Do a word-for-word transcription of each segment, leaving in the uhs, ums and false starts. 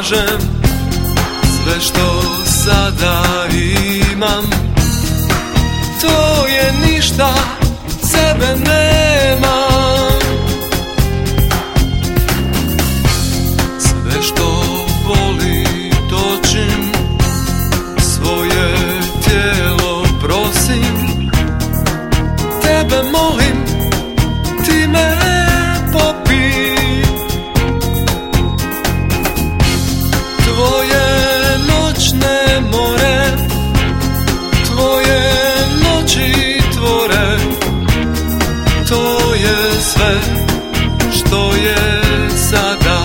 kažem, sve što sada imam, to je ništa, sebe nemam. Sve što boli točim, svoje tijelo prosim, tebe molim, ti me popi. Tvoje noćne more, tvoje noći tvore, to je sve što je sada.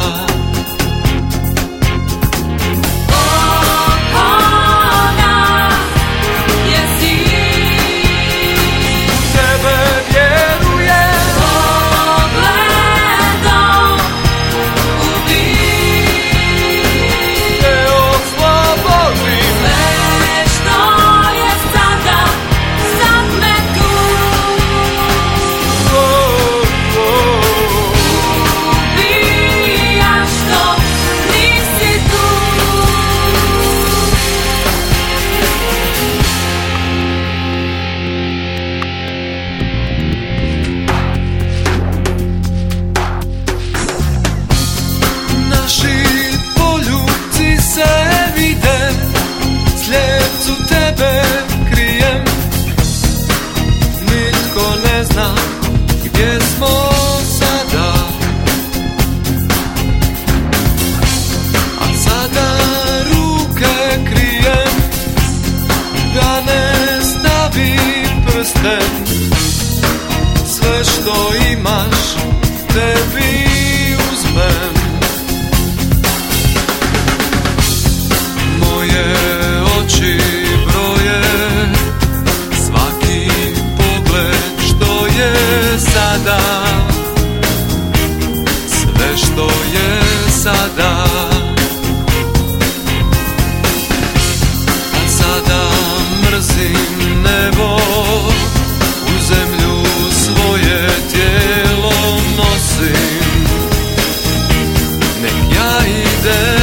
Gdje smo sada? A sada ruke krijem, da ne stavi prsten. Sve što imaš tebi uzmem. Moje oči broje svaki pogled što je sada, sve što je sada. A sada mrzim nebo, u zemlju svoje tijelo nosim. Nek ja idem